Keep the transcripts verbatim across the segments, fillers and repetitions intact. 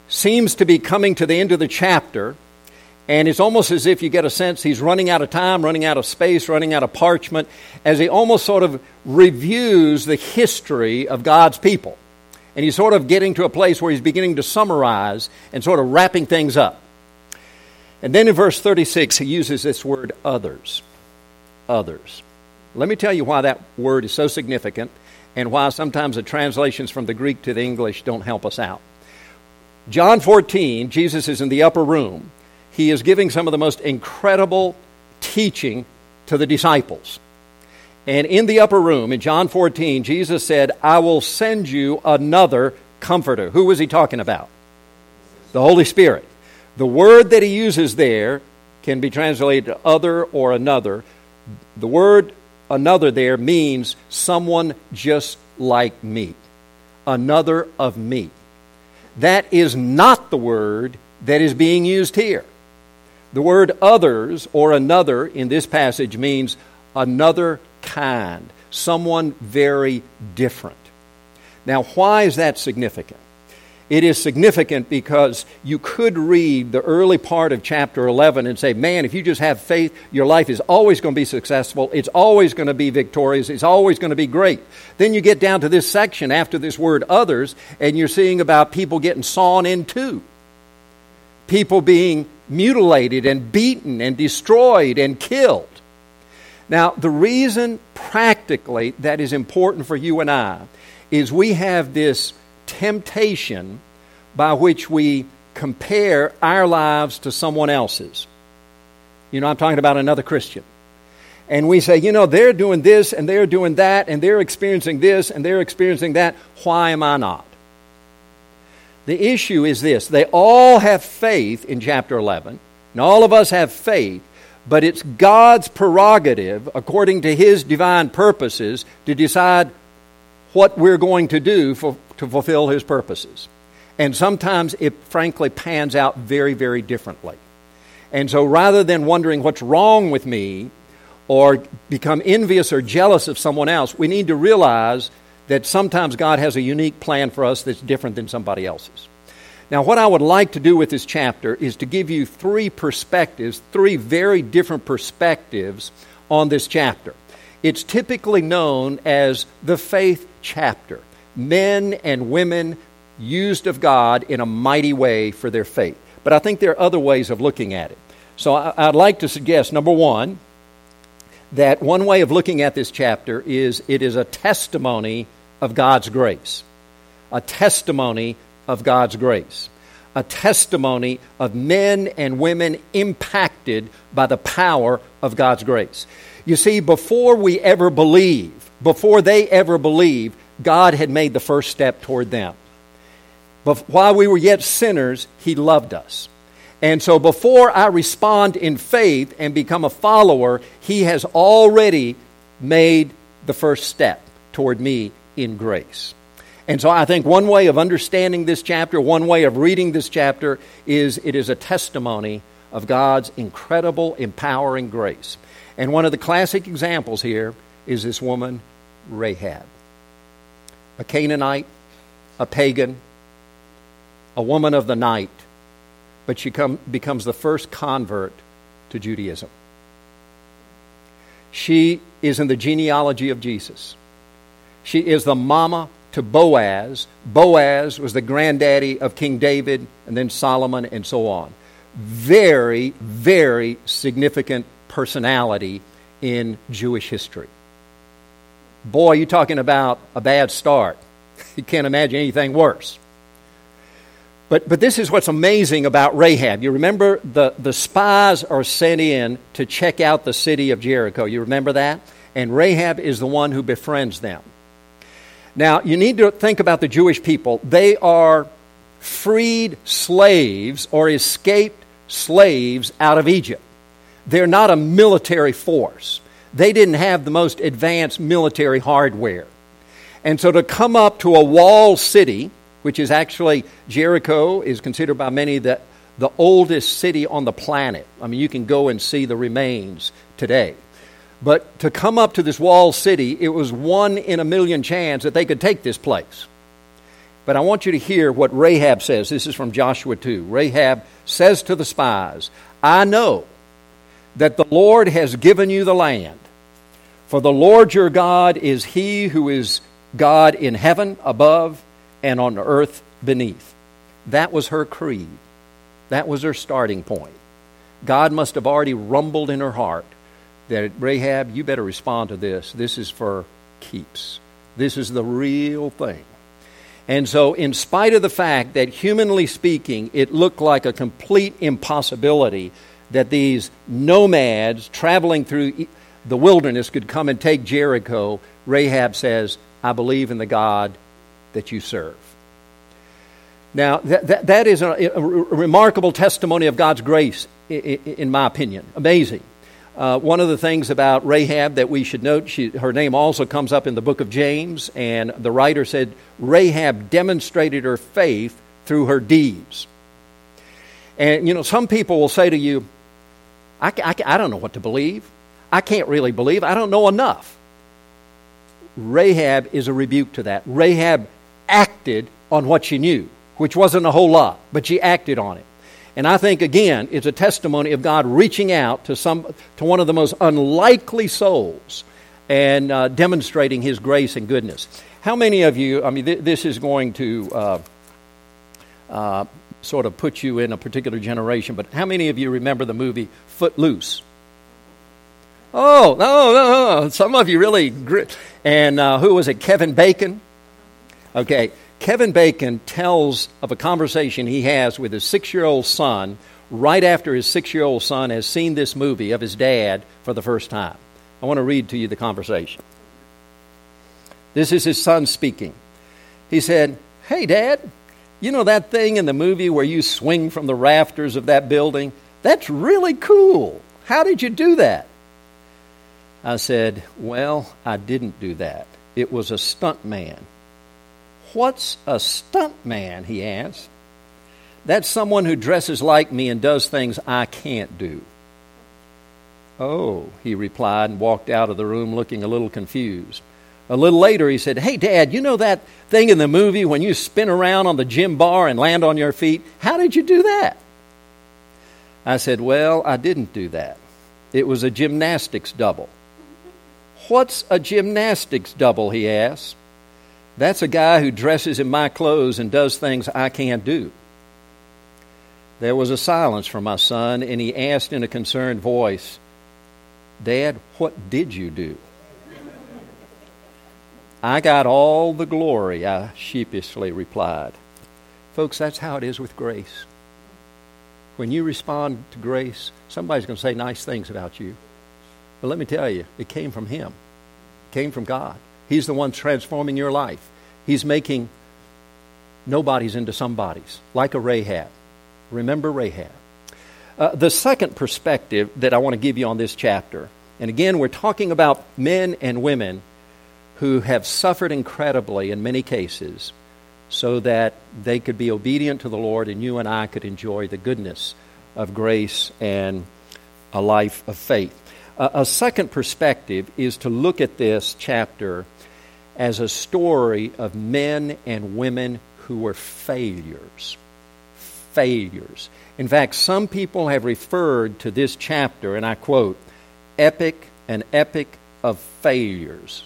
seems to be coming to the end of the chapter, and it's almost as if you get a sense he's running out of time, running out of space, running out of parchment, as he almost sort of reviews the history of God's people. And he's sort of getting to a place where he's beginning to summarize and sort of wrapping things up. And then in verse thirty-six, he uses this word others. Others. Let me tell you why that word is so significant and why sometimes the translations from the Greek to the English don't help us out. John fourteen, Jesus is in the upper room. He is giving some of the most incredible teaching to the disciples. And in the upper room, in John fourteen, Jesus said, I will send you another comforter. Who was he talking about? The Holy Spirit. The word that he uses there can be translated other or another. The word another there means someone just like me. Another of me. That is not the word that is being used here. The word others or another in this passage means another kind, someone very different. Now, why is that significant? It is significant because you could read the early part of chapter eleven and say, man, if you just have faith, your life is always going to be successful. It's always going to be victorious. It's always going to be great. Then you get down to this section after this word others, and you're seeing about people getting sawn in two. People being mutilated and beaten and destroyed and killed. Now, the reason practically that is important for you and I is we have this temptation by which we compare our lives to someone else's. You know, I'm talking about another Christian. And we say, you know, they're doing this and they're doing that and they're experiencing this and they're experiencing that. Why am I not? The issue is this. They all have faith in chapter eleven, and all of us have faith, but it's God's prerogative, according to His divine purposes, to decide what we're going to do for, to fulfill His purposes. And sometimes it frankly pans out very, very differently. And so rather than wondering what's wrong with me or become envious or jealous of someone else, we need to realize that sometimes God has a unique plan for us that's different than somebody else's. Now, what I would like to do with this chapter is to give you three perspectives, three very different perspectives on this chapter. It's typically known as the faith chapter. Men and women used of God in a mighty way for their faith. But I think there are other ways of looking at it. So I'd like to suggest, number one, that one way of looking at this chapter is it is a testimony of God's grace. A testimony of God's grace. A testimony of men and women impacted by the power of God's grace. You see, before we ever believe, before they ever believe, God had made the first step toward them. But while we were yet sinners, He loved us. And so before I respond in faith and become a follower, He has already made the first step toward me in grace. And so I think one way of understanding this chapter, one way of reading this chapter, is it is a testimony of God's incredible, empowering grace. And one of the classic examples here is this woman, Rahab. A Canaanite, a pagan, a woman of the night, but she come, becomes the first convert to Judaism. She is in the genealogy of Jesus. She is the mama to Boaz. Boaz was the granddaddy of King David and then Solomon and so on. Very, very significant personality in Jewish history. Boy, you're talking about a bad start. You can't imagine anything worse. But but this is what's amazing about Rahab. You remember the, the spies are sent in to check out the city of Jericho. You remember that? And Rahab is the one who befriends them. Now, you need to think about the Jewish people. They are freed slaves or escaped slaves out of Egypt. They're not a military force. They didn't have the most advanced military hardware. And so to come up to a walled city, which is actually, Jericho is considered by many the, the oldest city on the planet. I mean, you can go and see the remains today. But to come up to this walled city, it was one in a million chance that they could take this place. But I want you to hear what Rahab says. This is from Joshua two. Rahab says to the spies, I know that the Lord has given you the land. For the Lord your God is He who is God in heaven above and on earth beneath. That was her creed. That was her starting point. God must have already rumbled in her heart that, Rahab, you better respond to this. This is for keeps. This is the real thing. And so, in spite of the fact that, humanly speaking, it looked like a complete impossibility that these nomads traveling through the wilderness could come and take Jericho, Rahab says, I believe in the God that you serve. Now, that, that, that is a, a remarkable testimony of God's grace, in my opinion. Amazing. Uh, one of the things about Rahab that we should note, she, her name also comes up in the book of James, and the writer said, Rahab demonstrated her faith through her deeds. And, you know, some people will say to you, I, I, I don't know what to believe. I can't really believe. I don't know enough. Rahab is a rebuke to that. Rahab acted on what she knew, which wasn't a whole lot, but she acted on it. And I think, again, it's a testimony of God reaching out to some to one of the most unlikely souls and uh, demonstrating His grace and goodness. How many of you, I mean, th- this is going to uh, uh, sort of put you in a particular generation, but how many of you remember the movie Footloose? Oh, no, no, no. Some of you really... Gr- and uh, who was it? Kevin Bacon? Okay. Kevin Bacon tells of a conversation he has with his six-year-old son right after his six-year-old son has seen this movie of his dad for the first time. I want to read to you the conversation. This is his son speaking. He said, Hey, Dad, you know that thing in the movie where you swing from the rafters of that building? That's really cool. How did you do that? I said, Well, I didn't do that. It was a stunt man. What's a stunt man, he asked. That's someone who dresses like me and does things I can't do. Oh, he replied and walked out of the room looking a little confused. A little later he said, Hey, Dad, you know that thing in the movie when you spin around on the gym bar and land on your feet? How did you do that? I said, Well, I didn't do that. It was a gymnastics double. What's a gymnastics double, he asked. That's a guy who dresses in my clothes and does things I can't do. There was a silence from my son, and he asked in a concerned voice, Dad, what did you do? I got all the glory, I sheepishly replied. Folks, that's how it is with grace. When you respond to grace, somebody's going to say nice things about you. But let me tell you, it came from Him. It came from God. He's the one transforming your life. He's making nobodies into somebodies, like a Rahab. Remember Rahab. Uh, the second perspective that I want to give you on this chapter, and again, we're talking about men and women who have suffered incredibly in many cases so that they could be obedient to the Lord and you and I could enjoy the goodness of grace and a life of faith. Uh, a second perspective is to look at this chapter as a story of men and women who were failures. Failures. In fact, some people have referred to this chapter, and I quote, epic, an epic of failures.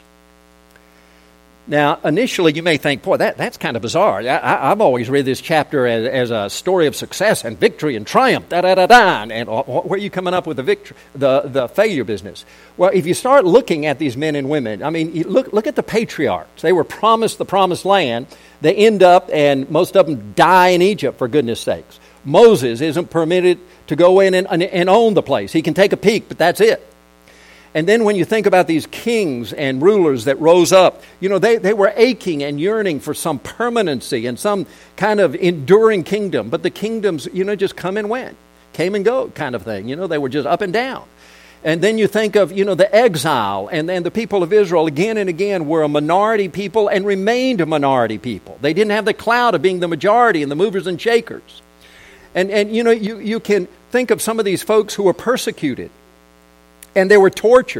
Now, initially you may think, boy, that, that's kind of bizarre. I, I've always read this chapter as, as a story of success and victory and triumph, da-da-da-da, and where are you coming up with the victory, the, the failure business? Well, if you start looking at these men and women, I mean, you look, look at the patriarchs. They were promised the promised land. They end up, and most of them die in Egypt, for goodness sakes. Moses isn't permitted to go in and, and, and own the place. He can take a peek, but that's it. And then when you think about these kings and rulers that rose up, you know, they, they were aching and yearning for some permanency and some kind of enduring kingdom. But the kingdoms, you know, just come and went, came and go kind of thing. You know, they were just up and down. And then you think of, you know, the exile, and then the people of Israel again and again were a minority people and remained a minority people. They didn't have the clout of being the majority and the movers and shakers. And, and you know, you, you can think of some of these folks who were persecuted. And they were tortured,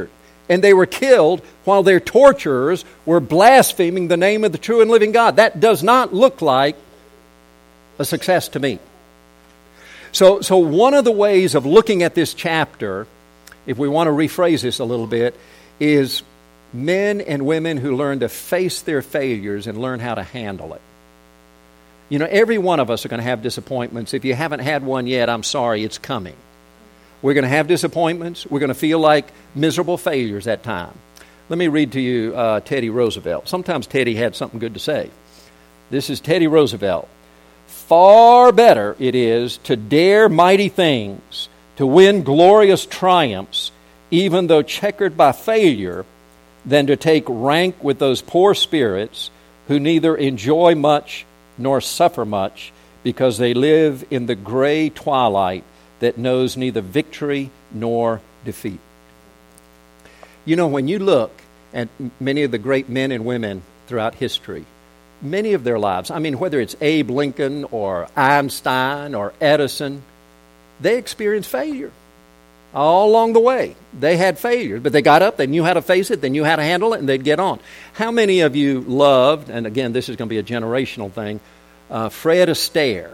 and they were killed while their torturers were blaspheming the name of the true and living God. That does not look like a success to me. So, so one of the ways of looking at this chapter, if we want to rephrase this a little bit, is men and women who learn to face their failures and learn how to handle it. You know, every one of us are going to have disappointments. If you haven't had one yet, I'm sorry, it's coming. We're going to have disappointments. We're going to feel like miserable failures at times. Let me read to you uh, Teddy Roosevelt. Sometimes Teddy had something good to say. This is Teddy Roosevelt. Far better it is to dare mighty things, to win glorious triumphs, even though checkered by failure, than to take rank with those poor spirits who neither enjoy much nor suffer much, because they live in the gray twilight that knows neither victory nor defeat. You know, when you look at many of the great men and women throughout history, many of their lives, I mean, whether it's Abe Lincoln or Einstein or Edison, they experienced failure all along the way. They had failures, but they got up, they knew how to face it, they knew how to handle it, and they'd get on. How many of you loved, and again, this is going to be a generational thing, uh, Fred Astaire?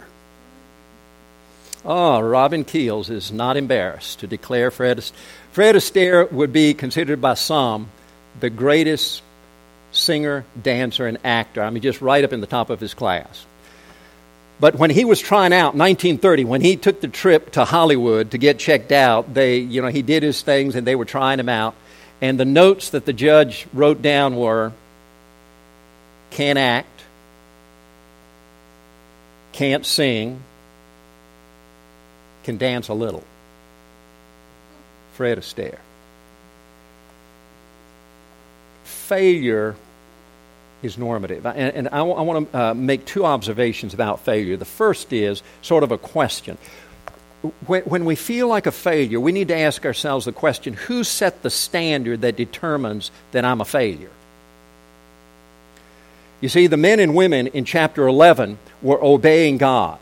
Oh, Robin Keels is not embarrassed to declare Fred Astaire. Fred Astaire would be considered by some the greatest singer, dancer, and actor. I mean, just right up in the top of his class. But when he was trying out in nineteen thirty, when he took the trip to Hollywood to get checked out, they, you know, he did his things and they were trying him out. And the notes that the judge wrote down were, can't act, can't sing, can dance a little. Fred Astaire. Failure is normative. And, and I, I want to uh, make two observations about failure. The first is sort of a question. When, when we feel like a failure, we need to ask ourselves the question, who set the standard that determines that I'm a failure? You see, the men and women in chapter eleven were obeying God.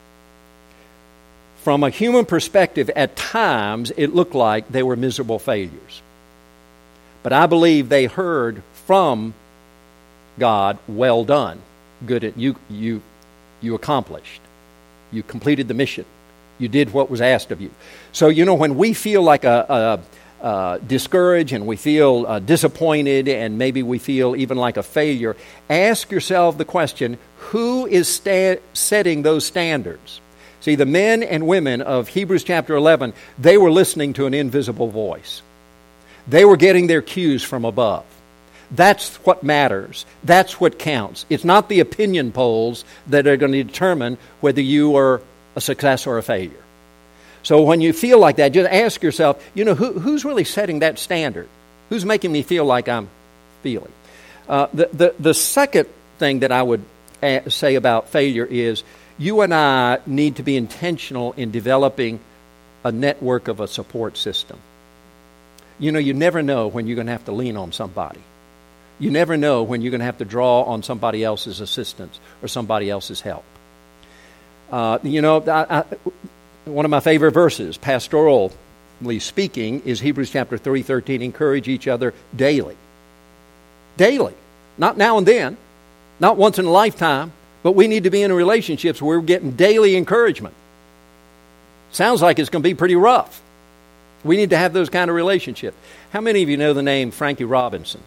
From a human perspective, at times, it looked like they were miserable failures. But I believe they heard from God, well done. Good, at you, you, you accomplished. You completed the mission. You did what was asked of you. So, you know, when we feel like a, a, a discouraged and we feel uh, disappointed and maybe we feel even like a failure, ask yourself the question, who is sta- setting those standards? See, the men and women of Hebrews chapter eleven, they were listening to an invisible voice. They were getting their cues from above. That's what matters. That's what counts. It's not the opinion polls that are going to determine whether you are a success or a failure. So when you feel like that, just ask yourself, you know, who, who's really setting that standard? Who's making me feel like I'm feeling? Uh, the, the, the second thing that I would a- say about failure is you and I need to be intentional in developing a network of a support system. You know, you never know when you're going to have to lean on somebody. You never know when you're going to have to draw on somebody else's assistance or somebody else's help. Uh, you know, I, I, one of my favorite verses, pastorally speaking, is Hebrews chapter three thirteen. Encourage each other daily. Daily. Not now and then. Not once in a lifetime. But we need to be in relationships where we're getting daily encouragement. Sounds like it's going to be pretty rough. We need to have those kind of relationships. How many of you know the name Frankie Robinson?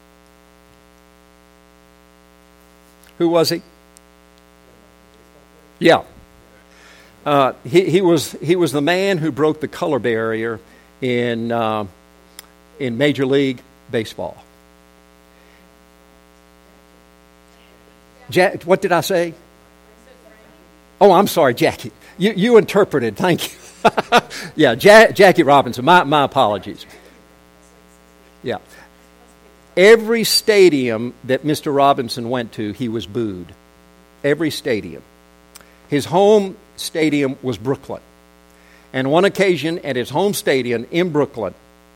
Who was he? Yeah. Uh, he, he was he was the man who broke the color barrier in uh, in Major League Baseball. Jack, what did I say? Oh, I'm sorry, Jackie. You you interpreted. Thank you. yeah, ja- Jackie Robinson. My my apologies. Yeah. Every stadium that Mister Robinson went to, he was booed. Every stadium. His home stadium was Brooklyn. And one occasion at his home stadium in Brooklyn,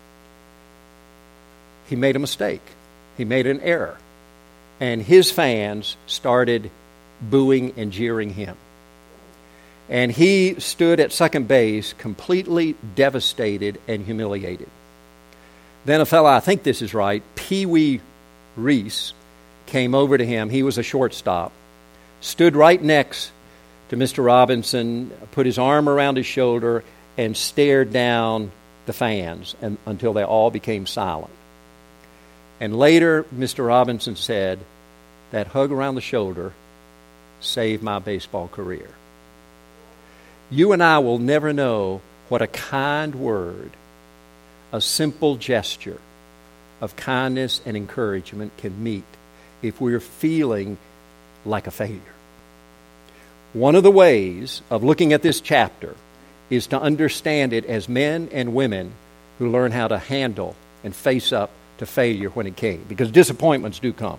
he made a mistake. He made an error. And his fans started booing and jeering him. And he stood at second base completely devastated and humiliated. Then a fellow, I think this is right, Pee Wee Reese, came over to him. He was a shortstop. Stood right next to Mister Robinson, put his arm around his shoulder, and stared down the fans and, until they all became silent. And later, Mister Robinson said, that hug around the shoulder saved my baseball career. You and I will never know what a kind word, a simple gesture of kindness and encouragement can meet if we're feeling like a failure. One of the ways of looking at this chapter is to understand it as men and women who learn how to handle and face up to failure when it came, because disappointments do come.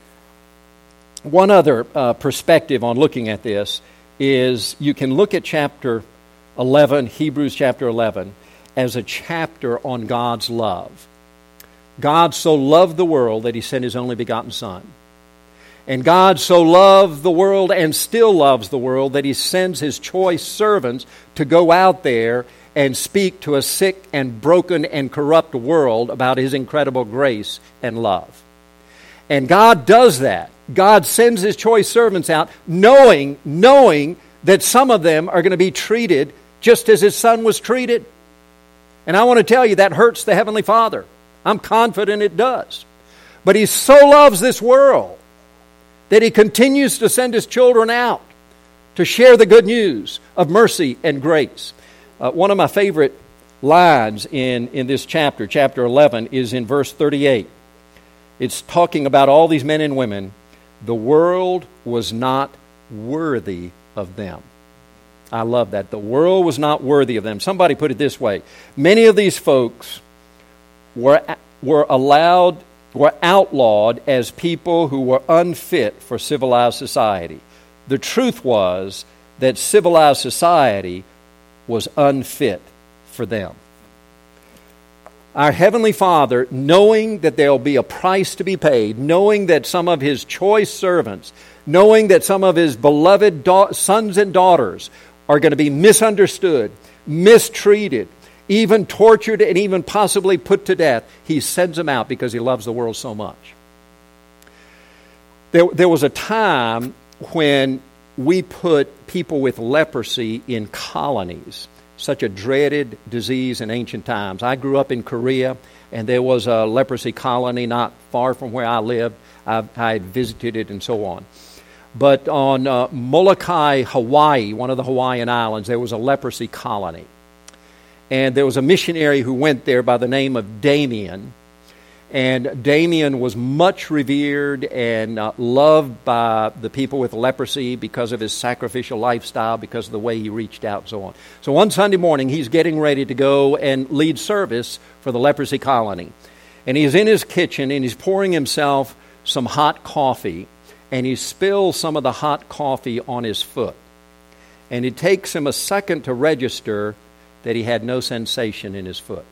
One other uh, perspective on looking at this is you can look at chapter eleven, Hebrews chapter eleven, as a chapter on God's love. God so loved the world that He sent His only begotten Son. And God so loved the world and still loves the world that He sends His choice servants to go out there and speak to a sick and broken and corrupt world about His incredible grace and love. And God does that. God sends His choice servants out knowing, knowing that some of them are going to be treated just as His Son was treated. And I want to tell you, that hurts the Heavenly Father. I'm confident it does. But He so loves this world that He continues to send His children out to share the good news of mercy and grace. Uh, one of my favorite lines in, in this chapter, chapter eleven, is in verse thirty-eight. It's talking about all these men and women. The world was not worthy of them. I love that. The world was not worthy of them. Somebody put it this way. Many of these folks were, were allowed, were outlawed as people who were unfit for civilized society. The truth was that civilized society was unfit for them. Our Heavenly Father, knowing that there will be a price to be paid, knowing that some of His choice servants, knowing that some of His beloved da- sons and daughters are going to be misunderstood, mistreated, even tortured, and even possibly put to death, He sends them out because He loves the world so much. There, there was a time when we put people with leprosy in colonies. Such a dreaded disease in ancient times. I grew up in Korea, and there was a leprosy colony not far from where I lived. I, I had visited it and so on. But on uh, Molokai, Hawaii, one of the Hawaiian islands, there was a leprosy colony. And there was a missionary who went there by the name of Damien. And Damien was much revered and uh, loved by the people with leprosy because of his sacrificial lifestyle, because of the way he reached out and so on. So one Sunday morning, he's getting ready to go and lead service for the leprosy colony. And he's in his kitchen and he's pouring himself some hot coffee, and he spills some of the hot coffee on his foot. And it takes him a second to register that he had no sensation in his foot.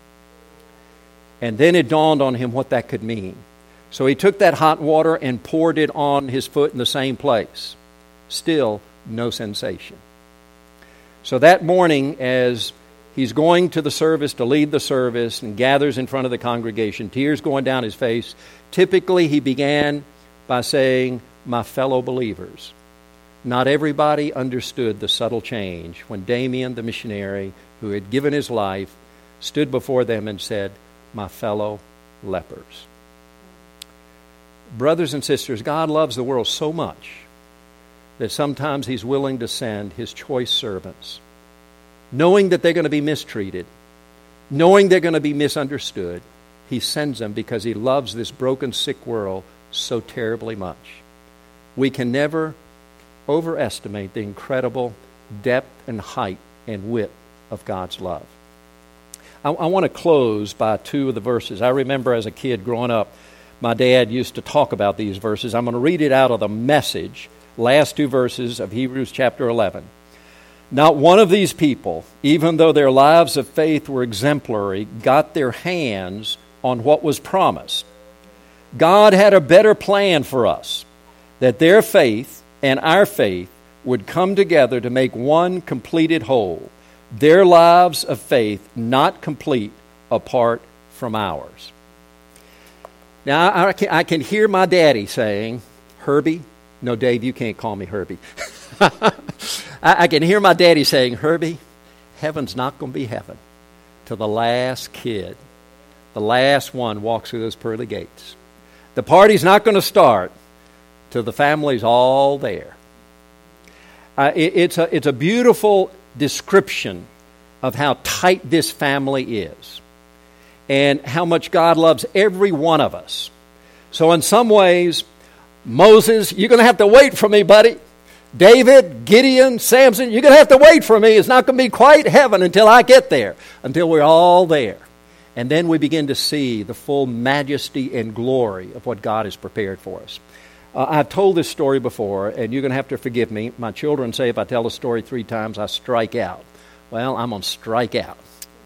And then it dawned on him what that could mean. So he took that hot water and poured it on his foot in the same place. Still no sensation. So that morning, as he's going to the service to lead the service and gathers in front of the congregation, tears going down his face, typically he began by saying, "My fellow believers." Not everybody understood the subtle change when Damien, the missionary, who had given his life, stood before them and said, "My fellow lepers." Brothers and sisters, God loves the world so much that sometimes He's willing to send His choice servants, knowing that they're going to be mistreated, knowing they're going to be misunderstood. He sends them because He loves this broken, sick world so terribly much. We can never overestimate the incredible depth and height and width of God's love. I, I want to close by two of the verses. I remember as a kid growing up, my dad used to talk about these verses. I'm going to read it out of the Message, last two verses of Hebrews chapter eleven. Not one of these people, even though their lives of faith were exemplary, got their hands on what was promised. God had a better plan for us, that their faith and our faith would come together to make one completed whole. Their lives of faith not complete apart from ours. Now, I, I, can, I can hear my daddy saying, Herbie, no, Dave, you can't call me Herbie. I, I can hear my daddy saying, Herbie, heaven's not going to be heaven till the last kid, the last one walks through those pearly gates. The party's not going to start till the family's all there. Uh, it, it's a, it's a beautiful description of how tight this family is and how much God loves every one of us. So in some ways, Moses, you're going to have to wait for me, buddy. David, Gideon, Samson, you're going to have to wait for me. It's not going to be quite heaven until I get there, until we're all there. And then we begin to see the full majesty and glory of what God has prepared for us. Uh, I've told this story before, and you're going to have to forgive me. My children say if I tell a story three times, I strike out. Well, I'm going to strike out.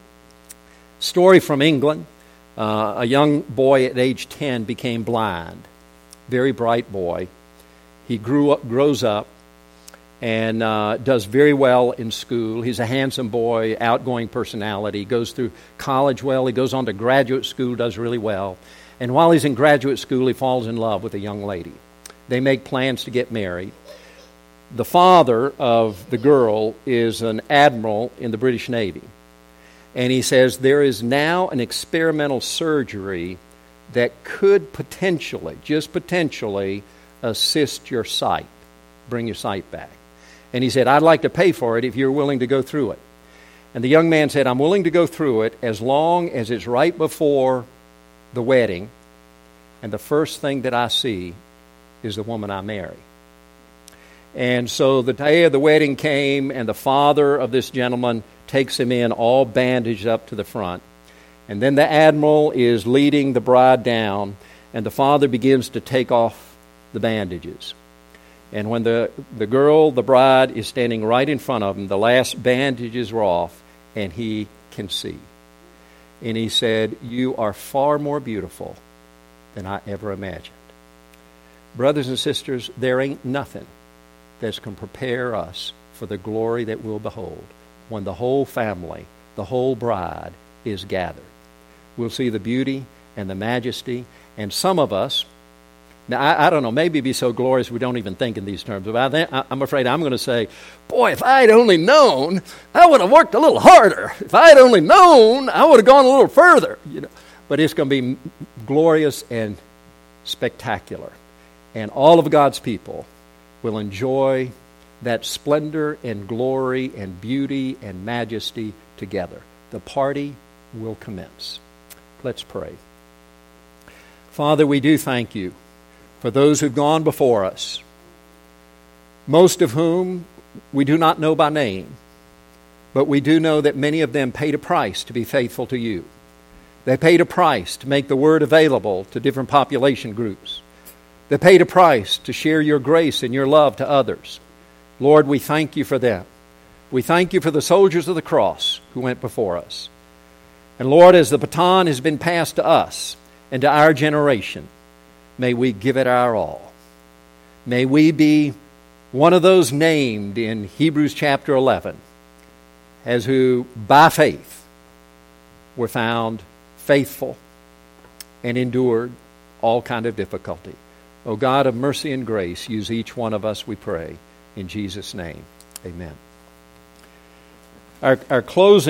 Story from England. Uh, a young boy at age ten became blind. Very bright boy. He grew up, grows up, and uh, does very well in school. He's a handsome boy, outgoing personality, goes through college well. He goes on to graduate school, does really well. And while he's in graduate school, he falls in love with a young lady. They make plans to get married. The father of the girl is an admiral in the British Navy. And he says there is now an experimental surgery that could potentially, just potentially, assist your sight, bring your sight back. And he said, I'd like to pay for it if you're willing to go through it. And the young man said, I'm willing to go through it as long as it's right before the wedding, and the first thing that I see is the woman I marry. And so the day of the wedding came, and the father of this gentleman takes him in, all bandaged up to the front. And then the admiral is leading the bride down, and the father begins to take off the bandages. And when the, the girl, the bride, is standing right in front of him, the last bandages are off, and he can see. And he said, you are far more beautiful than I ever imagined. Brothers and sisters, there ain't nothing that can prepare us for the glory that we'll behold when the whole family, the whole bride, is gathered. We'll see the beauty and the majesty, and some of us, now, I, I don't know, maybe it'd be so glorious we don't even think in these terms, but I think, I'm afraid I'm going to say, boy, if I had only known, I would have worked a little harder. If I had only known, I would have gone a little further. You know, but it's going to be glorious and spectacular. And all of God's people will enjoy that splendor and glory and beauty and majesty together. The party will commence. Let's pray. Father, we do thank you for those who've gone before us, most of whom we do not know by name, but we do know that many of them paid a price to be faithful to you. They paid a price to make the word available to different population groups. They paid a price to share your grace and your love to others. Lord, we thank you for them. We thank you for the soldiers of the cross who went before us. And Lord, as the baton has been passed to us and to our generation, may we give it our all. May we be one of those named in Hebrews chapter eleven as who by faith were found faithful and endured all kind of difficulty. O God of mercy and grace, use each one of us, we pray. In Jesus' name, amen. Our, our closing